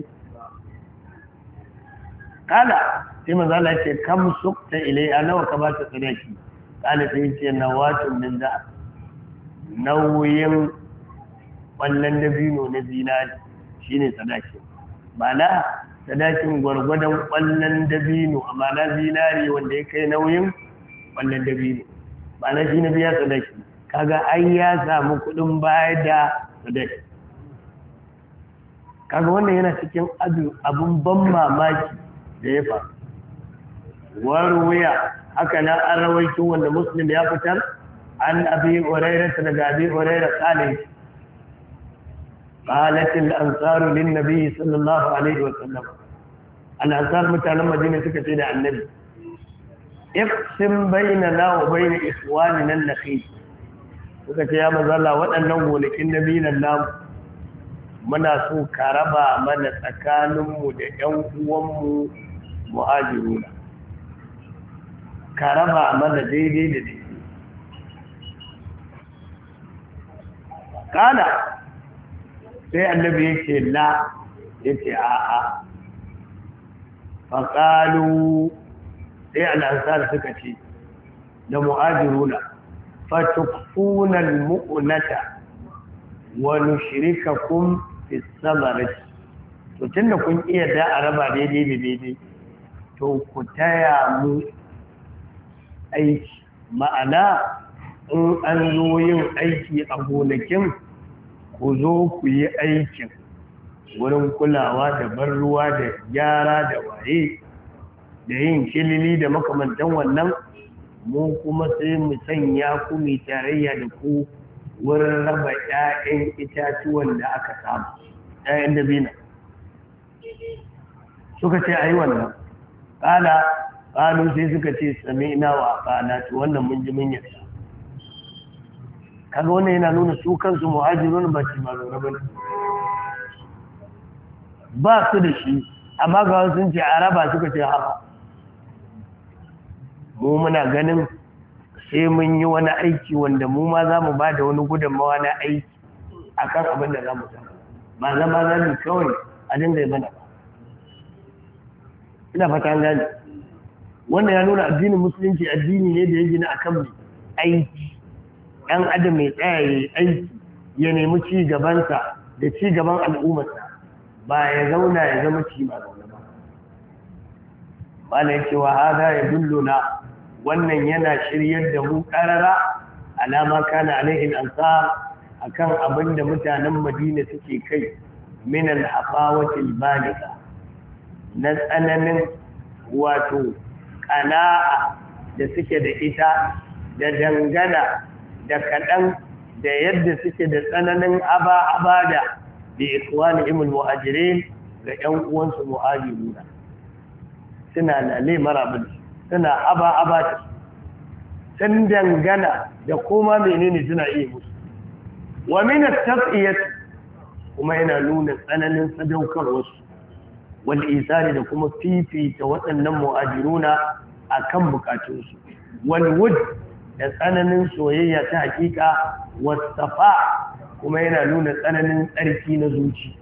Speaker 1: Kala sai manzo Allah ya ce kam sukta ilai, nawa ka ba ta sadaki? Kala sai yace nawatun min da, nauyin wallan dabino na zinari shine sadaki. Ma'ana sadakin gwargwadon wallan dabino, amma na zinari wanda ya kai nauyin wallan dabino, ma'ana shi na biya sadaki. Kaga ai ya samu kudin bayar da sadaki. Kaga wannan yana cikin abun ban mamaki da ya faru. Warwaya haka na an rawaito wanda Muslim ya fitar an Abi Hurairah daga Abi Hurairah kale قالت الأنصار للنبي صلى الله عليه وسلم. الأنصار متعلم مدينة سكتين عن النبي اقسم بيننا وبين إخواننا النخيل. suka ce ya mazalla waɗannan gonakin nabinan namu muna so ka raba mana tsakaninmu da ‘yan uwanmu muhajiruna, ka raba mana daidai da daidai. Kana sai annabi ya ce la, ya ce a'a. Faƙalu sai al'ansar suka ce da muhajiruna fatukfuna al-mu'nata wa nushrikakum fi samarati. To tunda kun iya da araba daidai da daidai, to ku taya mu aiki, ma'ana in an zo yin aiki a gonakin ku zo ku yi aikin wurin kulawa da ban ruwa da gyara da waye da yin kilili da makamantan wannan, mu kuma sai mu sanya ku mai tarayya da ku wurin raba 'ya'yan itatuwan da aka samu, 'ya'yan dabina. Suka ce a yi wannan. ƙalu sai suka ce sami ina wa ƙana, to wannan mun ji mun yasa. Kaga wannan yana nuna su kansu muhajirun ba ci mazura ba ne, ba su da shi, amma ga wasu sun ce a raba, suka ce haka mu muna ganin sai mun yi wani aiki wanda mu ma za mu ba da wani gudunmawa na aiki a kan abin da za mu samu, ba zama za mu kawai a dinga yi mana. Ina fata an gane wannan ya nuna addinin musulunci addini ne da ya gina a kan aiki. ɗan adam mai tsaye aiki ya nemi ci gabansa da ci gaban al'ummarsa, ba ya zauna ya zama ci ba zaune ba. Bala yake wa hada ya dulluna, wannan yana shiryar da mu karara alama kana alaihi al-ansar, akan abin da mutanen Madina suke kai min al-hafawati al-baligha, na tsananin wato ƙana'a da suke da ita, da dangana da kaɗan, da yadda suke da tsananin abada da ikhwanihim al-muhajirin ga 'yan uwansu muhajiruna suna lalle marabin suna aba sun dangana da koma menene suna iya musu wa min at-taqiyat kuma yana nuna tsananin sadaukarwarsu wal isari da kuma fifita waɗannan muhajiruna akan bukatunsu wal wud da tsananin soyayya ta hakika wasafa kuma yana nuna tsananin tsarki na zuci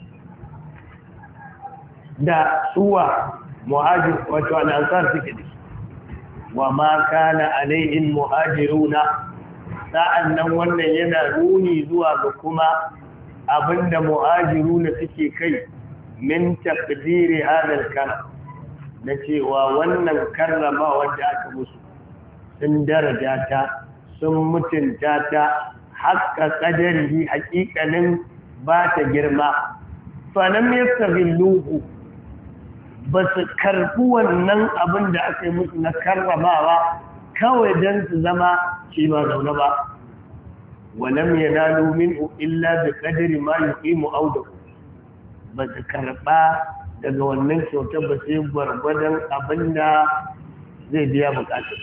Speaker 1: da suwa muhajir wato al'ansar suke da wa ma kana alaihin muhajiruna sa'annan wannan yana nuni zuwa ga kuma abinda muhajiruna suke kai min taqdiri hadal karam na cewa wannan karrama wanda aka musu sun daraja ta sun mutunta ta haƙƙa ƙadarihi haƙiƙanin ba ta girma falam yastaghilluhu ba su karɓi wannan abin da aka yi musu na karramawa kawai don su zama shi ba zaune ba walam yanalu minhu illa bi qadri ma yuqimu awdahu ba su karɓa daga wannan kyautar ba sai gwargwadon abin da zai biya bukatar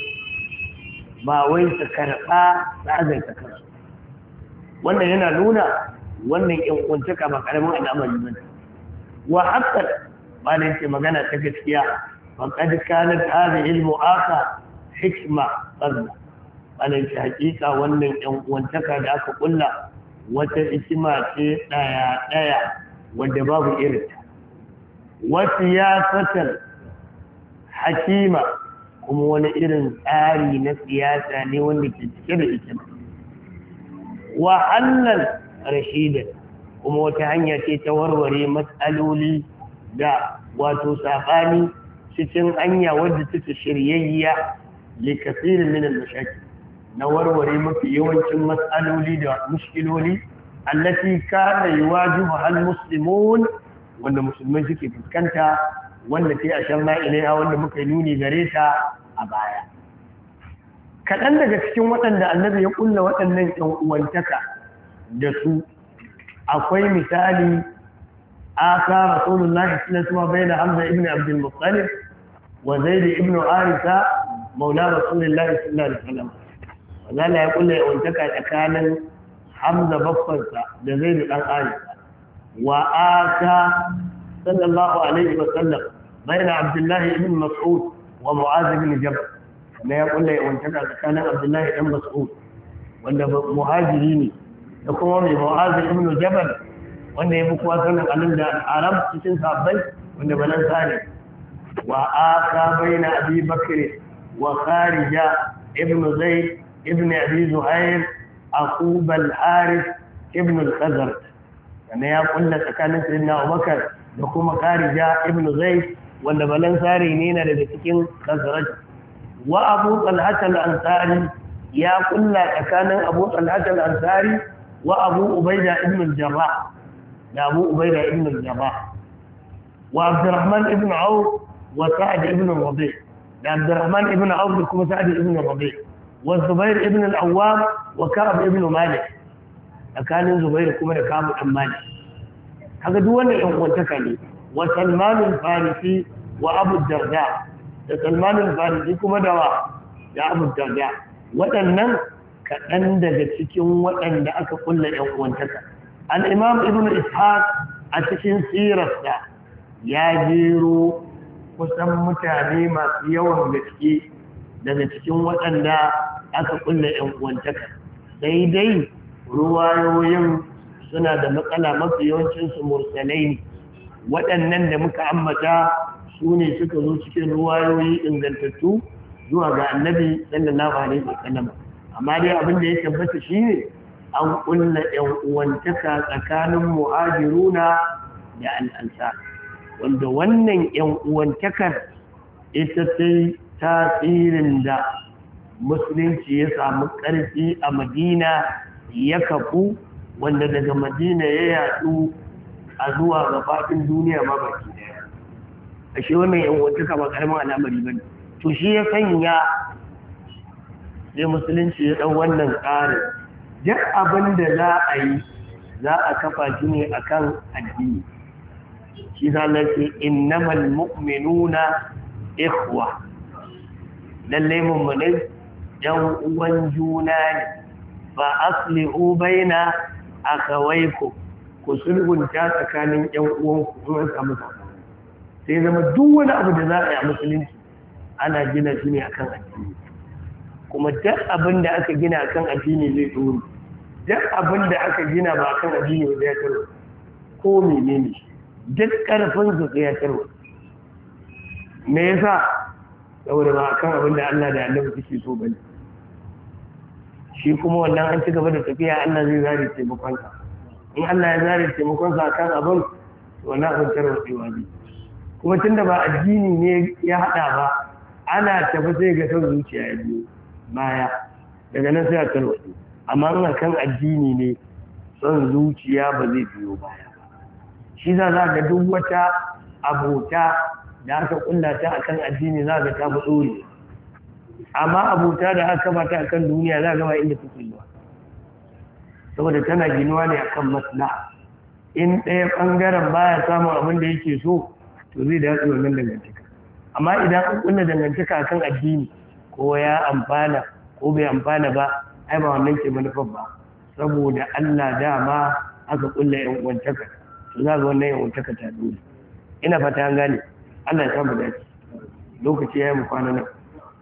Speaker 1: ba wai su karɓa tsagar ta kansu wannan yana nuna wannan ƴan kuntaka ba karamin al'amari ba wa haqqan malin ce magana ta gaskiya faqad kanat hadhihi al-mu'aqa hikma qadna malin ce hakika wannan ƴan kuntaka da aka kulla wata hikima ce daya wanda babu irinta wa siyasatan hakima kuma wani irin tsari na siyasa ne wanda ke cike da hikima wa halal rashidan kuma wata hanya ce ta warware matsaloli da wato sabani cikin hanya wadda take shiryayya li kasirin min al-mashakil na warware mafi yawancin matsaloli da mushkiloli allati kana yuwajihu al-muslimun wanda musulmai suke fuskanta wanda sai asharna ilaiha wanda muka yi nuni gare ta a baya kaɗan daga cikin waɗanda annabi ya ƙulla waɗannan ƴan uwantaka da su akwai misali aka rasulullahi sallallahu alaihi wasallam hamza ibn abdul muttalib wa zaid ibn arisa maula rasulullahi sallallahu alaihi wasallam wannan ya ƙulla uwantaka tsakanin hamza baffansa da zaid dan arisa wa aka sallallahu alaihi wasallam baina abdullahi ibn mas'ud wa mu'adh ibn jabal na ya kulle wantaka tsakanin Abdullahi dan Mas'ud wanda muhajiri ne da kuma mai Mu'adh ibn Jabal wanda ya fi kowa sanin alim da Arab cikin sahabbai wanda balan sani wa aka baina Abi Bakr wa Kharija ibn Zayd ibn Abi Zuhair aqub al-Harith ibn al-Khazraj kana ya kulle tsakanin Sayyidina Abubakar da kuma Kharija ibn Zayd wanda balan sari ne na daga cikin Khazraj wa abu talhat al-ansari ya kulla tsakanin abu talhat al-ansari wa abu ubaida ibn al-jarrah da abu ubaida ibn al-jarrah wa abdurrahman ibn auf wa sa'd ibn rabi da abdurrahman ibn auf da kuma sa'd ibn rabi wa zubair ibn al-awwam wa ka'ab ibn malik tsakanin zubair kuma da ka'ab ibn malik kaga duk wannan yan uwantaka ne wa salman al-farisi wa abu darda da salmanin farisi kuma da abu darda waɗannan kaɗan daga cikin waɗanda aka kulla ‘yan uwantaka al'imam ibn ishaq a cikin sirarsa ya jero kusan mutane masu yawan gaske daga cikin waɗanda aka kulla ‘yan uwantaka sai dai ruwayoyin suna da matsala mafi yawancinsu mursalai ne waɗannan da muka ambata su ne suka zo cikin ruwayoyi ingantattu zuwa ga annabi sallallahu alaihi wasallam amma dai abin da ya tabbata shine an kulla yan uwantaka tsakanin muhajiruna da al-ansar wanda wannan yan uwantakar ita ce tasirin da musulunci ya samu ƙarfi a Madina ya kafu wanda daga Madina ya yadu a zuwa ga faɗin duniya ma baki daya ashe wannan yan uwantaka ba karamin al'amari bane to shi ya sanya sai musulunci ya dau wannan tsarin duk abin da za a yi za a kafa shi ne akan addini shi zalake innamal mu'minuna ikhwa lalle mu'minai yan uwan juna ne ba aslihu baina akhawaykum ku sulhunta tsakanin yan uwan ku zuwa samu sai zama duk wani abu da za a yi a musulunci ana gina shi ne akan addini kuma duk abin da aka gina akan addini zai tsoro duk abin da aka gina ba akan addini ba zai tarwa ko menene duk karfin su zai tarwa me yasa saboda ba akan abin da Allah da Annabi suke so bane shi kuma wannan an ci gaba da tafiya Allah zai zare taimakon sa in Allah ya zare taimakon sa kan abin to wannan abin tarwa tsewa ne kuma tunda ba addini ne ya hada ba ana tafi sai ga son zuciya ya biyo baya daga nan sai a tarwatsu amma in kan addini ne son zuciya ba zai biyo baya ba shi za ga duk wata abota da aka kulla ta akan addini za ga ta fi dore amma abota da aka bata akan duniya za ga ba inda ta kulluwa saboda tana ginuwa ne akan maslaha in ɗaya ɓangaren baya samun abin da yake so to zai da yatsu wannan dangantaka amma idan an kulla dangantaka akan addini ko ya amfana ko bai amfana ba ai ba wannan ke manufar ba saboda Allah dama aka kulla yan uwantaka to za ga wannan yan uwantaka ta dole ina fata an gane Allah ya samu dace lokaci yayi mu kwana nan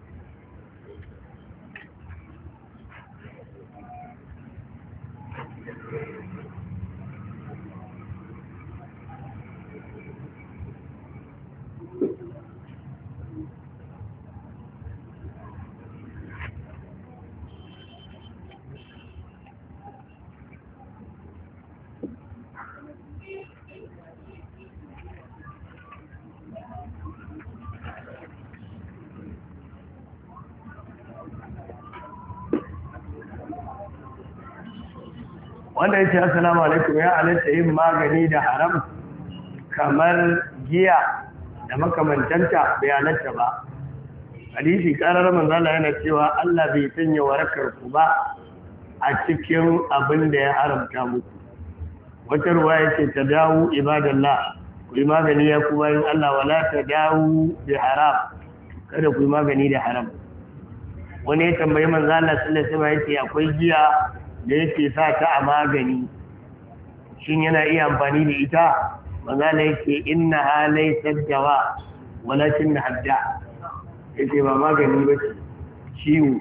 Speaker 1: wanda ya ce assalamu alaikum ya halatta yin magani da haram kamar giya da makamantanta bai halatta ba hadisi karar manzala yana cewa Allah bai sanya warakar ku ba a cikin abin da ya haramta muku wata ruwa yace ta dawo ibadallah ku yi magani ya ku bayin Allah wala ta dawo bi haram kada ku yi magani da haram wani ya tambayi manzala sallallahu alaihi wasallam yace akwai giya da yake sa ta a magani shin yana iya amfani da ita manzala yake inna halai saddawa walakin hadda yake ba magani ba ce ciwo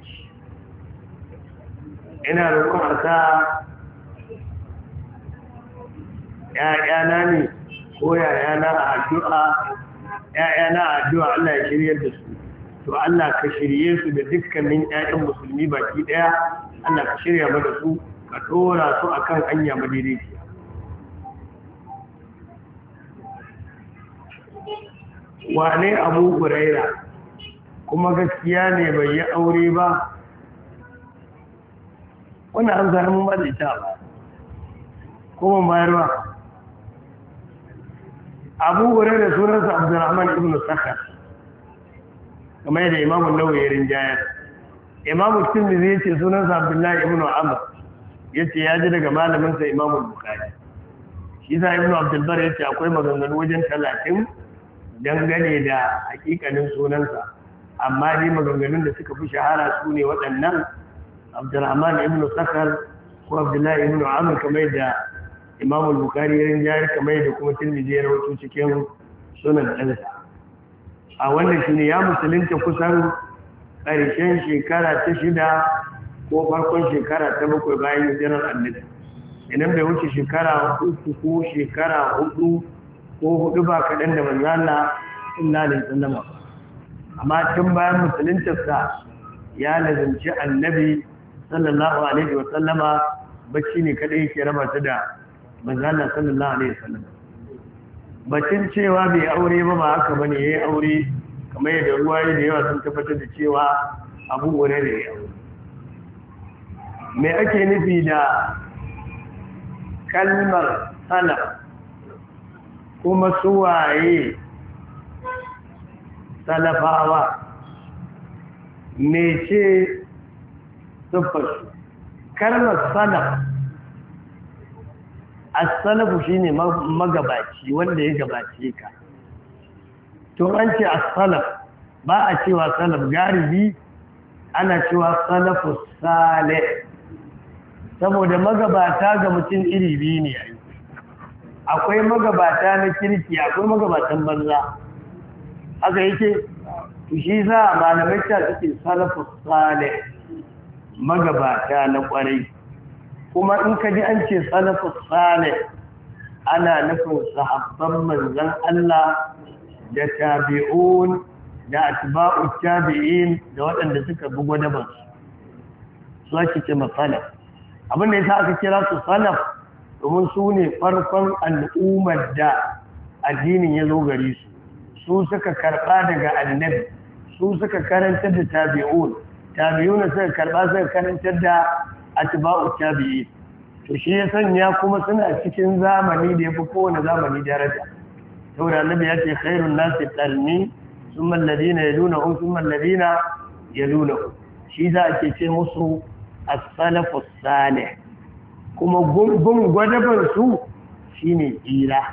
Speaker 1: ina roƙon a sa ‘ya'yana ne ko ‘ya'yana a addu'a ‘ya'yana a addu'a Allah ya shiryar da su to Allah ka shirye su da dukkanin ‘ya'yan musulmi baki ɗaya Allah ka shirya mana su ka tora su akan hanya madaidaiciya wane Abu Huraira kuma gaskiya ne bai yi aure ba wannan an zara mun ba da ita ba kuma bayarwa Abu Huraira sunansa Abdurrahman ibn Sakhar kamar yadda Imam An-Nawawi ya rinjayar Imam Tirmidhi yace sunansa Abdullah ibn Amr yace ya ji daga malamin sa Imam Bukhari shi sa Ibn Abdul Bar yace akwai maganganu wajen 30 dangane da hakikanin sunansa amma dai maganganun da suka fi shahara su ne waɗannan Abdurrahman ibn Sakhar ko Abdullah ibn Amr kamar da Imam Bukhari ya rinjayar kamar da kuma Tirmidhi ya rawaito cikin sunan ɗansa a wannan shine ya musulunta kusan ƙarshen shekara ta 6 ko farkon shekara ta 7 bayan hijirar annabi idan bai wuce shekara 3 ko shekara 4 ko 4 ba kaɗan da manzo Allah sallallahu alaihi wasallam amma tun bayan musuluntarsa ya lazimci annabi sallallahu alaihi wasallama bacci ne kadai yake raba ta da manzo Allah sallallahu alaihi wasallam bacin cewa bai aure ba haka bane yayi aure kamar yadda ruwaye da yawa sun tabbatar da cewa Abu Hurairah yayi aure me ake nufi da kalmar salaf kuma suwaye salafawa mece siffarsu kalmar salaf as-salafu shine magabaci wanda ya gabace ka to an ce as-salaf ba a cewa salaf galibi ana cewa salafus salih saboda magabata ga mutum iri biyu ne akwai magabata na kirki akwai magabatan banza haka yake to shi za malamai ta suke salafus salih magabata na kwarai kuma in ka ji an ce salafus salih ana nufin sahabban manzon Allah da tabi'un da atba'u tabi'in da waɗanda suka bi gwadaban su ake ce masalaf abin da yasa aka kira su salaf domin su ne farkon al'ummar da addinin ya zo gare su su suka karɓa daga annabi su suka karantar da tabi'un tabi'una suka karɓa suka karantar da atba'u tabi'in to shi ya sanya kuma suna cikin zamani da yafi kowane zamani daraja saboda annabi ya ce khairun nasi qarni thumma alladhina yalunhum thumma alladhina yalunhum shi za a ce musu as-salafus salih kuma gun gwadaban su shine tsira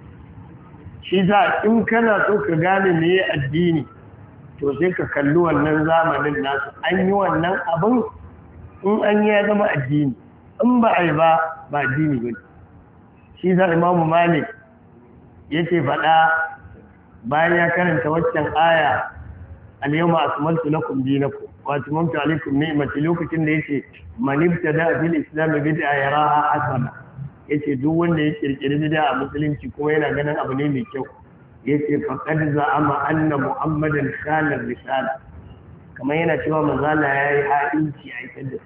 Speaker 1: shi za in kana so ka gane me addini to sai ka kalli wannan zamanin nasu an yi wannan abin in an yi ya zama addini in ba a yi ba addini ba shi za imamu malik yake faɗa bayan ya karanta waccan aya al-yawma akmaltu lakum dinakum wa atmamtu alaykum ni'mati lokacin da yake man ibtada fil islam bid'a yaraha hasana yace duk wanda ya kirkiri bid'a a musulunci kuma yana ganin abu ne mai kyau yace faqad za'ama anna muhammadan khana risala kamar yana cewa manzala yayi ha'inci a aikar da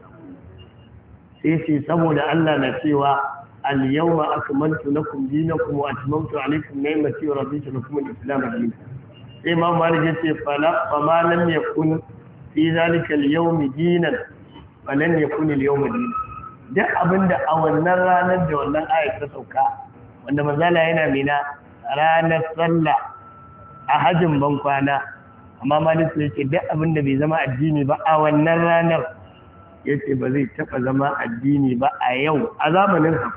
Speaker 1: sai ce saboda Allah na cewa al-yawma akmaltu lakum dinakum wa atmamtu alaykum ni'mati wa raditu lakum al-islam dinan sai ma malik yace fama lam yakun fi zalika al-yawm dinan falan yakun al-yawm dinan duk abinda a wannan ranar da wannan ayat ta sauka wanda manzala yana mina ranar sallah a hajjin ban kwana amma malik yace duk abinda bai zama addini ba a wannan ranar yace ba zai taba zama addini ba a yau a zamanin sa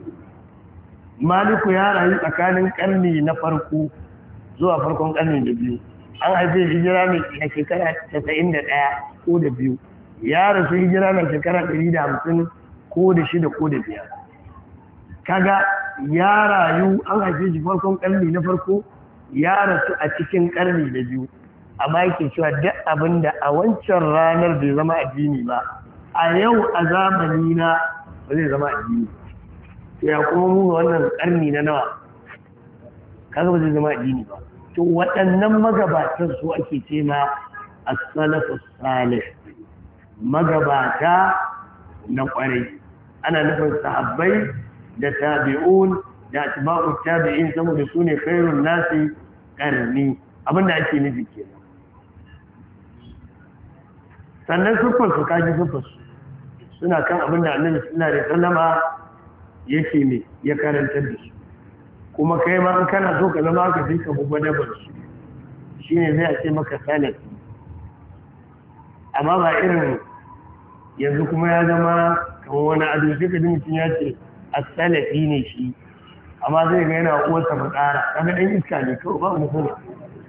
Speaker 1: maliku ya rayu tsakanin karni na farko zuwa farkon karni da biyu an haife hijira ne a shekara 91 ko da biyu ya rasu hijira na shekara 150 ko da 6 ko da 5 kaga ya rayu an haife shi farkon karni na farko ya rasu a cikin karni da biyu amma yake cewa duk abin da a wancan ranar bai zama addini ba a yau a zamani na ba zai zama addini ya kuma mu wannan karni na nawa kaga ba zai zama addini ba to waɗannan magabatan su ake ce ma as-salafus salih magabata na kwarai ana nufin sahabbai da tabi'un da atba'u tabi'in saboda su ne khairun nasi karni abinda ake nufi kenan sannan sufar su kaji sufar su suna kan abinda annabi sallallahu alaihi wasallama yake ne ya karantar da su kuma kai ma in kana so ka zama ka fi ka bubba dabar su shine zai a ce maka salafi amma ba irin yanzu kuma ya zama kamar wani ado sai ka ji mutum ya ce as-salafi ne shi amma zai ga yana uwarsa fitsara kaga dan iska ne kawai ba mu sani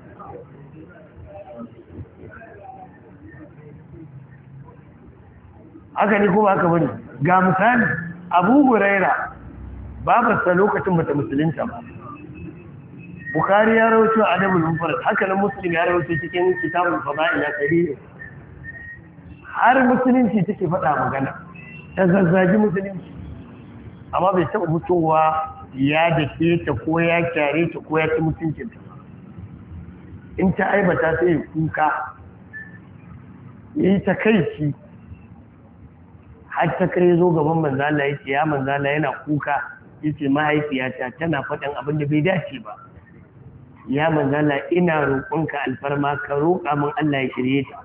Speaker 1: haka ne ko ba haka bane ga misali Abu Huraira babarsa lokacin bata musulunta ba Bukhari ya rawaito Adabul Mufrad haka nan Muslim ya rawaito cikin Kitabul Fada'il ya sahihi har musulunci take faɗa magana ta zazzagi musulunci amma bai taɓa mutuwa ya dake ta ko ya kyare ta ko ya ci mutuncin ta in ta aibata sai ya kuka yayi ta kai shi har ta kai zo gaban manzala ya ce ya manzala yana kuka ya ce mahaifiyata tana faɗin abin da bai dace ba ya manzala ina roƙonka alfarma ka roƙa min Allah ya shirye ta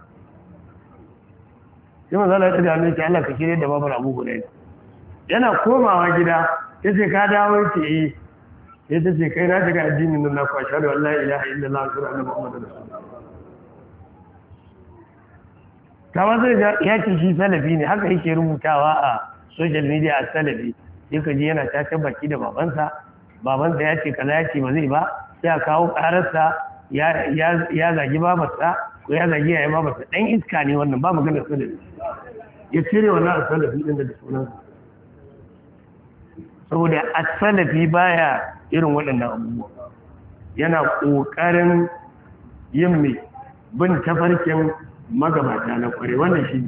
Speaker 1: sai manzala ya ɗaga mai ce Allah ka shirye da babar Abu Hurairah yana komawa gida ya ce ka dawo ce eh ya ta ce kai na shiga addinin nan na kwashe da wallahi ilaha illallah wa sallallahu Muhammadu rasulullah kama zai ya ce shi salafi ne haka yake rubutawa a social media a salafi sai ka ji yana ta baki da babansa ya ce kaza ya ce ba zai ba sai a kawo ƙararsa ya zagi babarsa ko ya zagi yayin babarsa ɗan iska ne wannan ba magana salafi ya cire wannan salafi ɗin da sunansa saboda as-salafi baya irin waɗannan abubuwa yana ƙoƙarin yin mai bin tafarkin magabata na ƙware wannan shi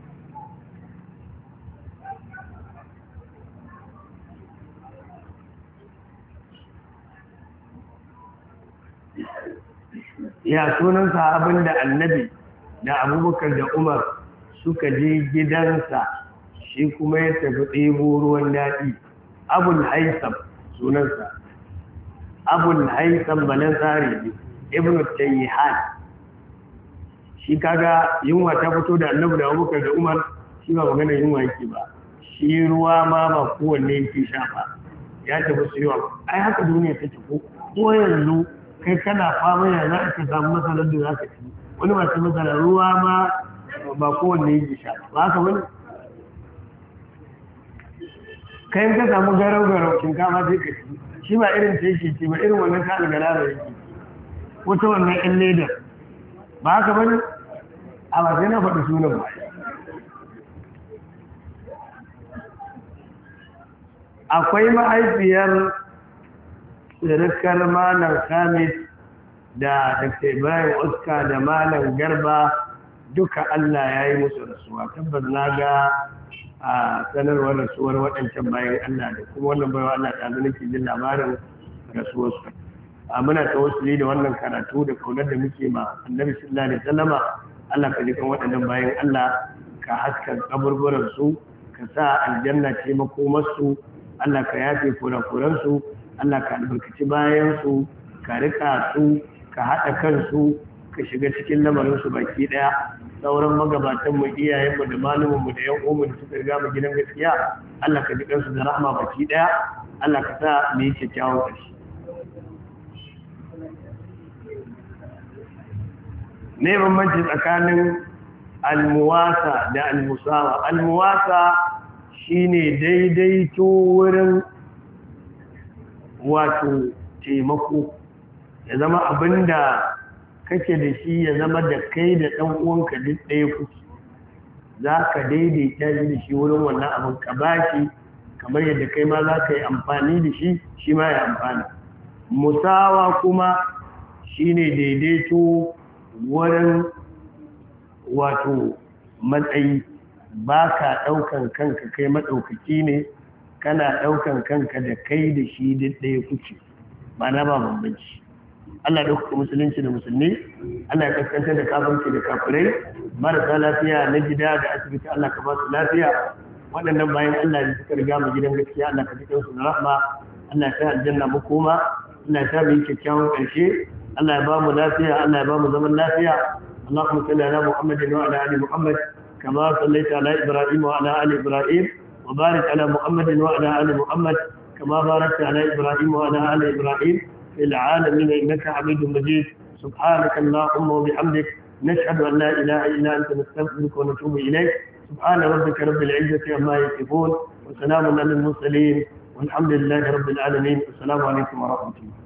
Speaker 1: ya sunan sahabin da annabi da abubakar da umar suka je gidansa shi kuma ya tafi ɗebo ruwan daɗi abul haisam sunansa abul haisam balan tsari ibn tayyihan shi kaga yunwa ta fito da annabi da abubakar da umar shi ba magana yunwa yake ba shi ruwa ma ba kowanne yake sha ba ya tafi su yawa ai haka duniya ta tafi ko yanzu kai kana fama ya za ka samu masalar da za ka ci wani masu masalar ruwa ma ba kowanne yake sha ba haka wani kai ka samu garau-garau shinkafa sai ka ci shi ba irin ta yake ci ba irin wannan ka algara da yake wata wannan yan ledar ba haka bane a ba sai na faɗi sunan ba akwai mahaifiyar tsirikar malam Khamis da Dr. Ibrahim Oscar da malam Garba duka Allah ya yi musu rasuwa tabbas na ga a sanarwar rasuwar waɗancan bayan Allah da kuma wannan baiwa Allah ta zama ke jin labarin rasuwarsu muna tawassuli da wannan karatu da kaunar da muke ma annabi sallallahu alaihi wasallama Allah ka ji kan waɗannan bayan Allah ka haska kaburburan su ka sa aljanna ce makomarsu Allah ka yafe kurakuransu Allah ka albarkaci bayansu ka rika su ka haɗa kansu ka shiga cikin lamarinsu baki ɗaya sauran magabatanmu iyayenmu da malumanmu da yan uwanmu da suka riga mu gidan gaskiya Allah ka ji kansu da rahama baki ɗaya Allah ka sa mu yi kyakkyawan ƙarshe ne bambanci tsakanin almuwasa da almusawa almuwasa shine daidaito wurin wato taimako ya zama abinda kake da shi ya zama da kai da ɗan uwanka duk ɗaya kuke za ka daidaita shi da shi wurin wannan abin ka bashi kamar yadda kai ma za ka yi amfani da shi shi ma ya amfani musawa kuma shine daidaito wurin wato matsayi ba ka ɗaukan kanka kai maɗaukaki ne kana ɗaukan kanka da kai da shi duk ɗaya kuke ba na ba bambanci Allah ɗaukaka musulunci da musulmi Allah ya kaskantar da kafanci da kafirai marasa lafiya na gida da asibiti Allah ka ba su lafiya waɗannan bayan Allah da suka riga mu gidan gaskiya Allah ka jikin su da rahma Allah ya sa aljanna mu koma Allah ya sa mu yi kyakkyawan ƙarshe Allah ya ba mu lafiya Allah ya ba mu zaman lafiya Allahumma salli ala Muhammadin wa ala ali Muhammad kama sallaita ala Ibrahim wa ala ali Ibrahim وبارك على محمد وعلى آل محمد كما باركت على إبراهيم وعلى آل إبراهيم في العالمين إنك حميد مجيد سبحانك اللهم وبحمدك نشهد أن لا إله إلا أنت نستغفرك ونتوب إليك سبحان ربك رب العزة عما يصفون وسلام على المرسلين والحمد لله رب العالمين السلام عليكم ورحمة الله